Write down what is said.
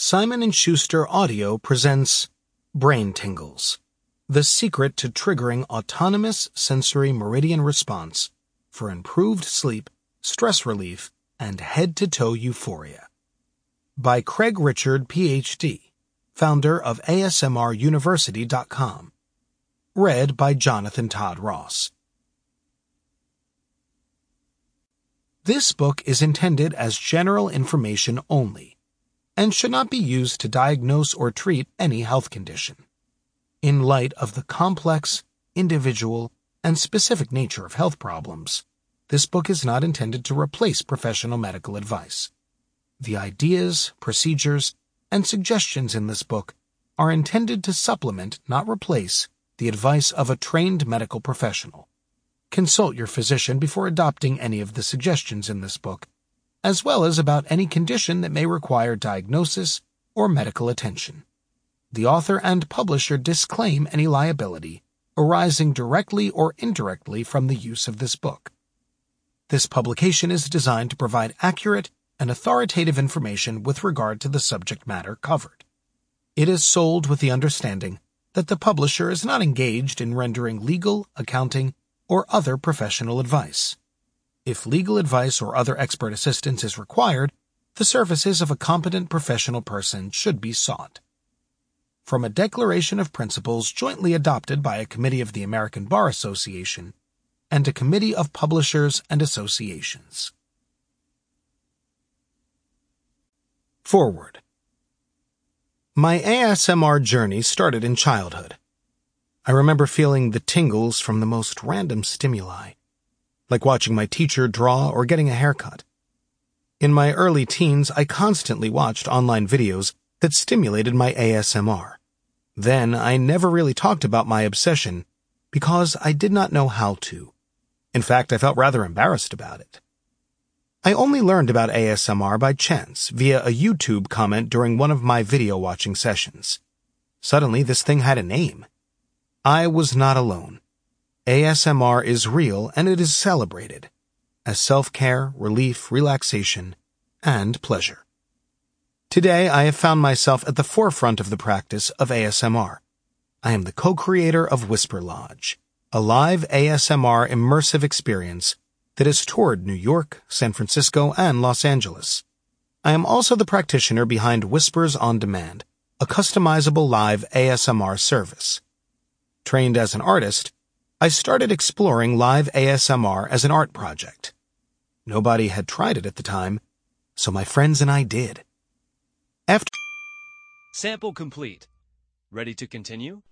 Simon & Schuster Audio presents Brain Tingles, the secret to triggering autonomous sensory meridian response for improved sleep, stress relief, and head-to-toe euphoria. By Craig Richard, Ph.D., founder of ASMRUniversity.com. Read by Jonathan Todd Ross. This book is intended as general information only and should not be used to diagnose or treat any health condition. In light of the complex, individual, and specific nature of health problems, this book is not intended to replace professional medical advice. The ideas, procedures, and suggestions in this book are intended to supplement, not replace, the advice of a trained medical professional. Consult your physician before adopting any of the suggestions in this book, as well as about any condition that may require diagnosis or medical attention. The author and publisher disclaim any liability arising directly or indirectly from the use of this book. This publication is designed to provide accurate and authoritative information with regard to the subject matter covered. It is sold with the understanding that the publisher is not engaged in rendering legal, accounting, or other professional advice. If legal advice or other expert assistance is required, the services of a competent professional person should be sought. From a declaration of principles jointly adopted by a committee of the American Bar Association and a committee of publishers and associations. Forward. My ASMR journey started in childhood. I remember feeling the tingles from the most random stimuli, like watching my teacher draw or getting a haircut. In my early teens, I constantly watched online videos that stimulated my ASMR. Then I never really talked about my obsession because I did not know how to. In fact, I felt rather embarrassed about it. I only learned about ASMR by chance via a YouTube comment during one of my video watching sessions. Suddenly, this thing had a name. I was not alone. ASMR is real and it is celebrated as self-care, relief, relaxation, and pleasure. Today, I have found myself at the forefront of the practice of ASMR. I am the co-creator of Whisper Lodge, a live ASMR immersive experience that has toured New York, San Francisco, and Los Angeles. I am also the practitioner behind Whispers on Demand, a customizable live ASMR service. Trained as an artist, I started exploring live ASMR as an art project. Nobody had tried it at the time, so my friends and I did. Sample complete. Ready to continue?